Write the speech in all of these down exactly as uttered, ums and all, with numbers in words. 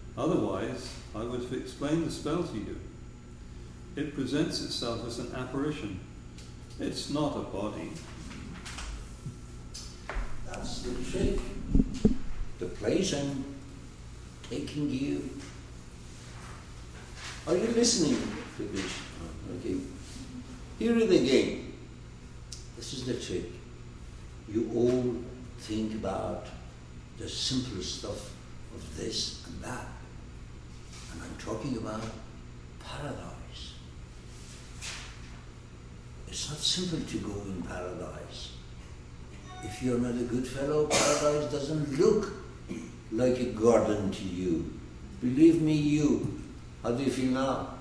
Otherwise, I would have explained the spell to you. It presents itself as an apparition. It's not a body. That's the trick. The place I'm taking you. Are you listening to this? Okay. Hear it again. This is the trick. You all think about the simple stuff of this and that. And I'm talking about paradise. It's not simple to go in paradise. If you're not a good fellow, paradise doesn't look like a garden to you. Believe me, you. How do you feel now?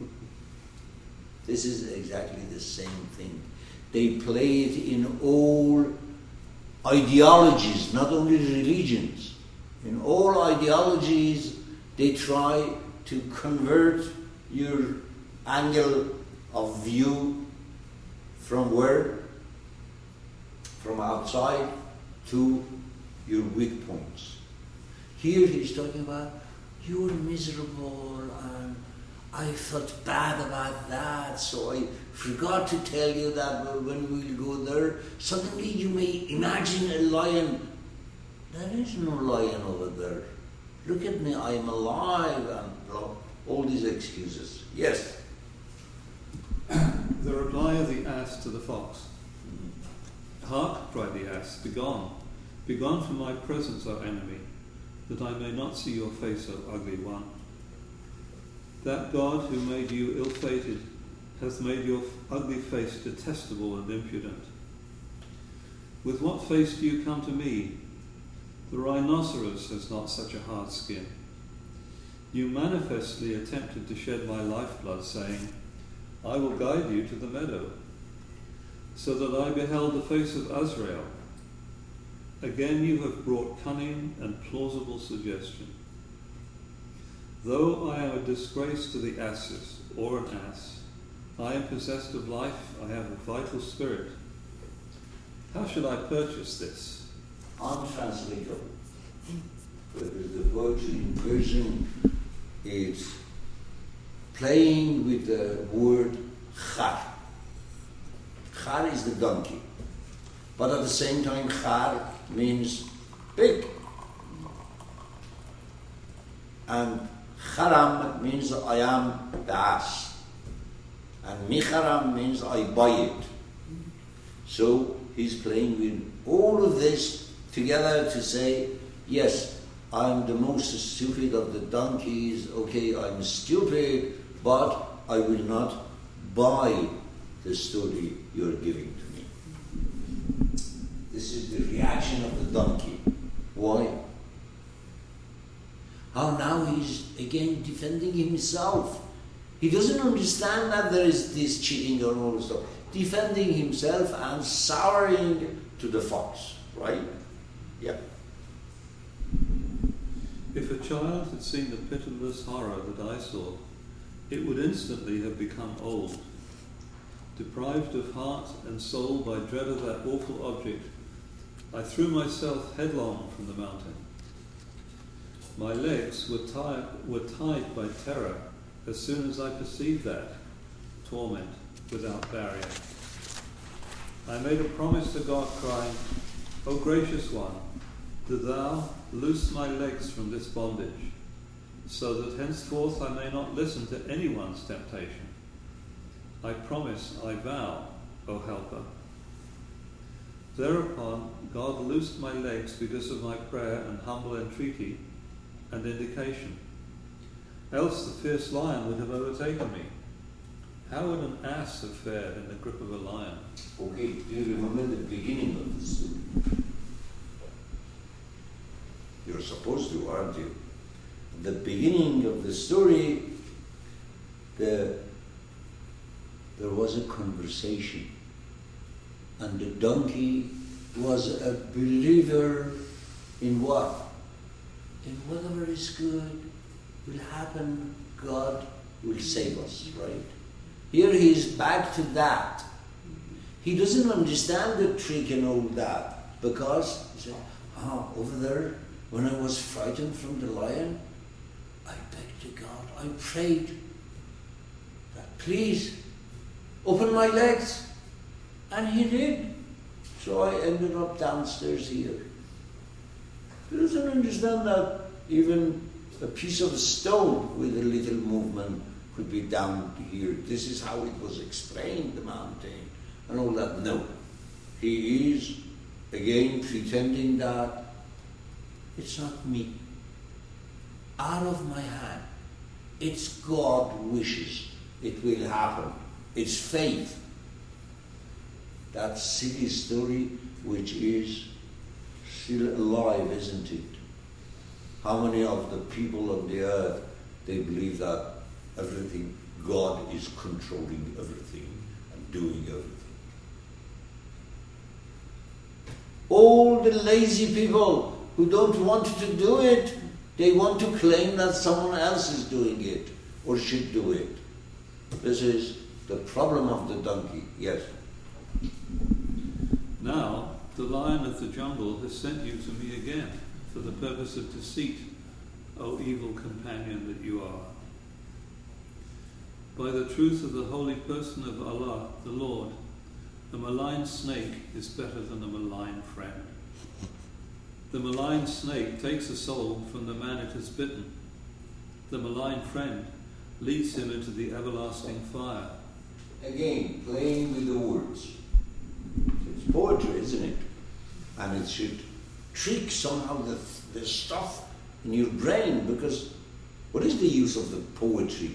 This is exactly the same thing. They play it in all ideologies, not only religions. In all ideologies, they try to convert your angle of view from where? From outside to your weak points. Here he's talking about, you're miserable and I felt bad about that, so I forgot to tell you that when we will go there, suddenly you may imagine a lion. There is no lion over there. Look at me, I'm alive, and all these excuses. Yes? The reply of the ass to the fox. Hark, cried the ass, begone, begone from my presence, O enemy, that I may not see your face, O ugly one. That God who made you ill-fated hath made your ugly face detestable and impudent. With what face do you come to me? The rhinoceros has not such a hard skin. You manifestly attempted to shed my lifeblood, saying, I will guide you to the meadow, so that I beheld the face of Azrael. Again you have brought cunning and plausible suggestion. Though I am a disgrace to the asses, or an ass, I am possessed of life, I have a vital spirit. How should I purchase this? Untranslatable. But the poetry in Persian is playing with the word khar. Khar is the donkey. But at the same time, khar means big. And kharam means I am the ass. And mikharam means I buy it. So he's playing with all of this together to say, yes, I'm the most stupid of the donkeys. Okay, I'm stupid, but I will not buy the story you're giving to me. This is the reaction of the donkey. Why? How now he's again defending himself. He doesn't understand that there is this cheating or all this stuff. Defending himself and souring to the fox, right? Yeah. If a child had seen the pitiless horror that I saw, it would instantly have become old. Deprived of heart and soul by dread of that awful object, I threw myself headlong from the mountain. My legs were tied, were tied by terror as soon as I perceived that torment without barrier. I made a promise to God, crying, O gracious one, do thou loose my legs from this bondage, so that henceforth I may not listen to anyone's temptation. I promise, I vow, O helper. Thereupon God loosed my legs because of my prayer and humble entreaty and indication. Else the fierce lion would have overtaken me. How would an ass have fared in the grip of a lion? Okay, do you remember the beginning of the story? You're supposed to, aren't you? The beginning of the story, the, there was a conversation, and the donkey was a believer in what? In whatever is good will happen, God will save us, right? Here he is back to that. He doesn't understand the trick and all that, because he said, ah, over there, when I was frightened from the lion, I begged to God, I prayed that please open my legs, and he did. So I ended up downstairs here. He doesn't understand that even a piece of stone with a little movement could be down here. This is how it was explained, the mountain, and all that. No. He is, again, pretending that it's not me. Out of my hand. It's God wishes it will happen. It's faith. That silly story which is still alive, isn't it? How many of the people on the earth, they believe that everything, God is controlling everything and doing everything. All the lazy people who don't want to do it, they want to claim that someone else is doing it or should do it. This is the problem of the donkey. Yes. Now, the lion of the jungle has sent you to me again for the purpose of deceit, O evil companion that you are. By the truth of the holy person of Allah, the Lord, a malign snake is better than a malign friend. The malign snake takes a soul from the man it has bitten. The malign friend leads him into the everlasting fire. Again, playing with the words. It's poetry, isn't it? And it should trick somehow the, the stuff in your brain, because what is the use of the poetry?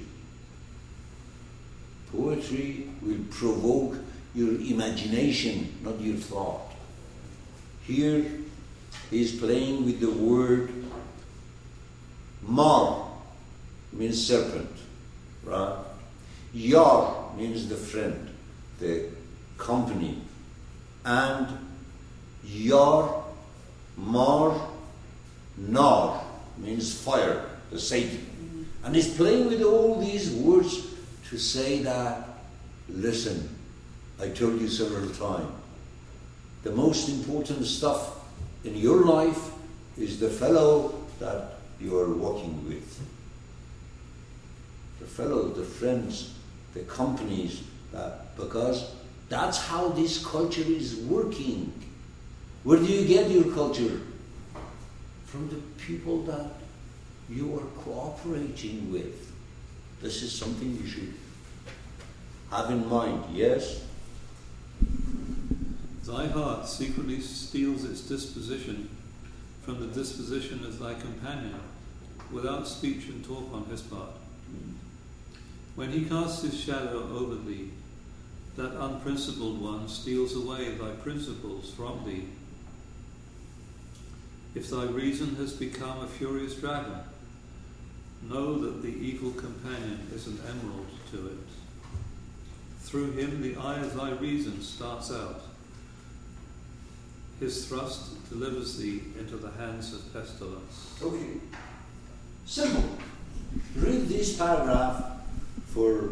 Poetry will provoke your imagination, not your thought. Here he is playing with the word mar, means serpent, right? Yar means the friend, the company. And Yar, Mar, Nar means fire, the Satan. And he's playing with all these words to say that, listen, I told you several times, the most important stuff in your life is the fellow that you are walking with. The fellow, the friends, the companies, that, because that's how this culture is working. Where do you get your culture? From the people that you are cooperating with. This is something you should have in mind, yes? Thy heart secretly steals its disposition from the disposition of thy companion, without speech and talk on his part. When he casts his shadow over thee, that unprincipled one steals away thy principles from thee. If thy reason has become a furious dragon, know that the evil companion is an emerald to it. Through him the eye of thy reason starts out. His thrust delivers thee into the hands of pestilence. Okay. Simple. Read this paragraph for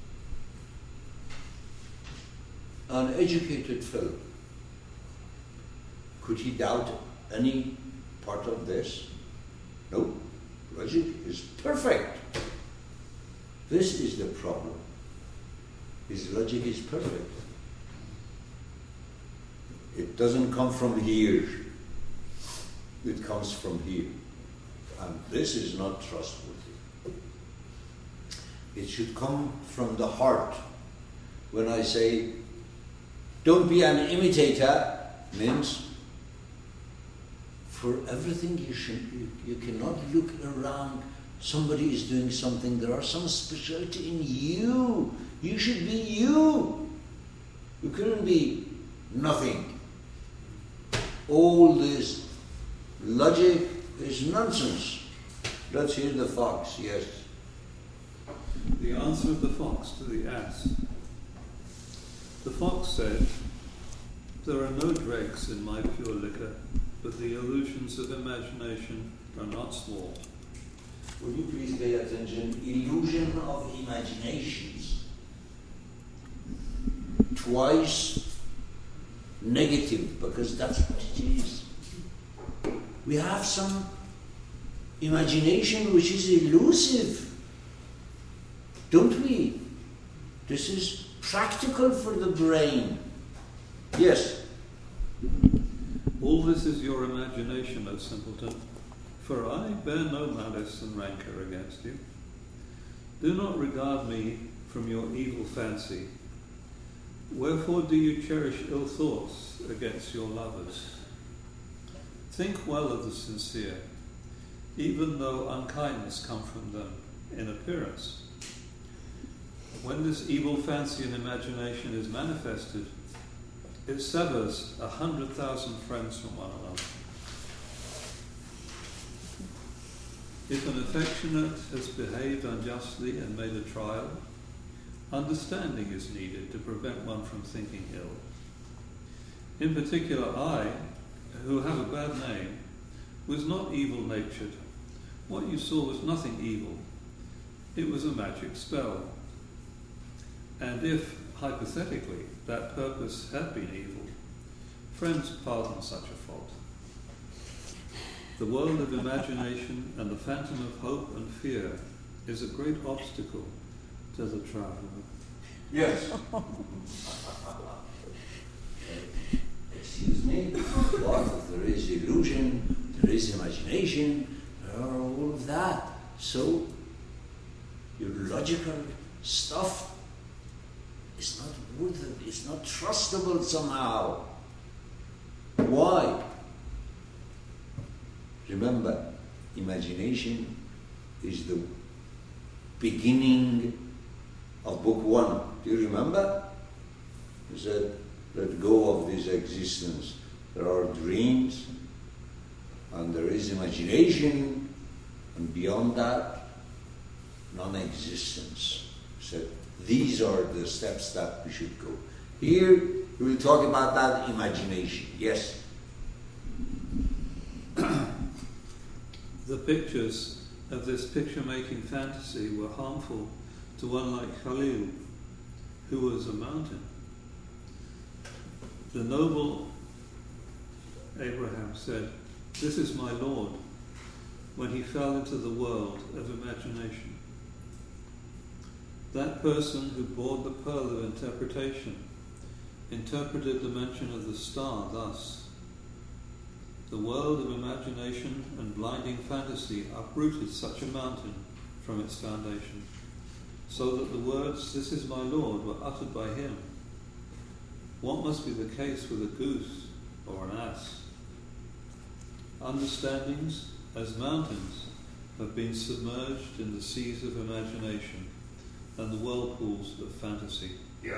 an educated fellow. Could he doubt any part of this? No. Logic is perfect. This is the problem. His logic is perfect. It doesn't come from here. It comes from here. And this is not trustworthy. It should come from the heart. When I say, don't be an imitator, means for everything you should, you, you cannot look around. Somebody is doing something. There are some specialty in you. You should be you. You couldn't be nothing. All this logic is nonsense. Let's hear the fox, yes. The answer of the fox to the ass. The fox said, there are no dregs in my pure liquor, but the illusions of imagination are not small. Would you please pay attention? Illusion of imaginations. Twice negative, because that's what it is. We have some imagination which is elusive, don't we? This is practical for the brain. Yes? All this is your imagination, O simpleton, for I bear no malice and rancour against you. Do not regard me from your evil fancy. Wherefore do you cherish ill thoughts against your lovers? Think well of the sincere, even though unkindness come from them in appearance. When this evil fancy and imagination is manifested, it severs a hundred thousand friends from one another. If an affectionate has behaved unjustly and made a trial, understanding is needed to prevent one from thinking ill. In particular, I, who have a bad name, was not evil-natured. What you saw was nothing evil. It was a magic spell. And if, hypothetically, that purpose had been evil, friends pardon such a fault. The world of imagination and the phantom of hope and fear is a great obstacle to the traveller. Yes. Excuse me. What if there is illusion, there is imagination, there are all of that. So, your logical stuff is not worth it, it's not trustable somehow. Why? Remember, imagination is the beginning of book one. Do you remember? He said, let go of this existence. There are dreams, and there is imagination, and beyond that, non-existence. He said, these are the steps that we should go. Here, we will talk about that imagination. Yes? The pictures of this picture-making fantasy were harmful to one like Khalil, who was a mountain. The noble Abraham said, "This is my Lord," when he fell into the world of imagination. That person who bore the pearl of interpretation interpreted the mention of the star thus: the world of imagination and blinding fantasy uprooted such a mountain from its foundation, so that the words, "This is my Lord," were uttered by him. What must be the case with a goose or an ass? Understandings, as mountains, have been submerged in the seas of imagination and the whirlpools of fantasy. Yeah.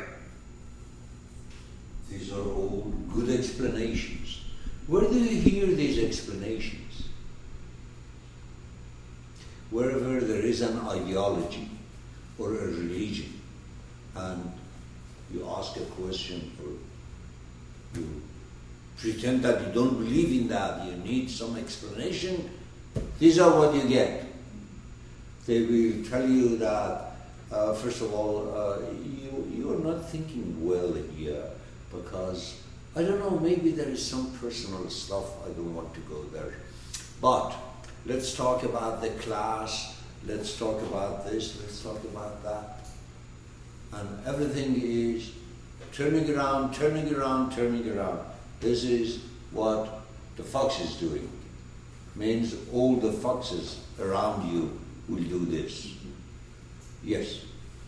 These are all good explanations. Where do you hear these explanations? Wherever there is an ideology or a religion, and you ask a question or you pretend that you don't believe in that, you need some explanation, these are what you get. They will tell you that, uh, first of all, uh, you, you are not thinking well here, because, I don't know, maybe there is some personal stuff, I don't want to go there. But let's talk about the class, let's talk about this, let's talk about that. And everything is turning around, turning around, turning around. This is what the fox is doing. Means all the foxes around you will do this. Yes?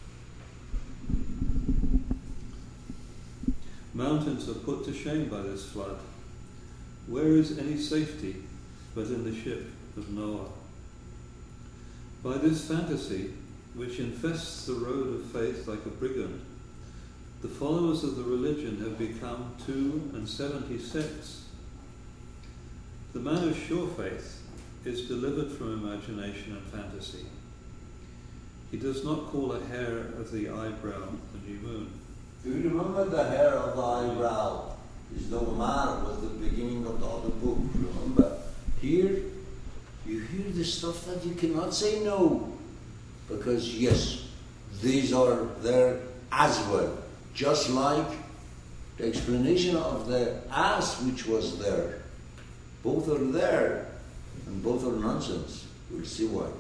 Mountains are put to shame by this flood. Where is any safety but in the ship of Noah? By this fantasy, which infests the road of faith like a brigand, the followers of the religion have become two and seventy sects. The man of sure faith is delivered from imagination and fantasy. He does not call a hair of the eyebrow the new moon. Do you remember the hair of the eyebrow? Is the man was the beginning of the other book, remember? Here, you hear the stuff that you cannot say no. Because yes, these are there as well. Just like the explanation of the ass which was there. Both are there, and both are nonsense. We'll see why.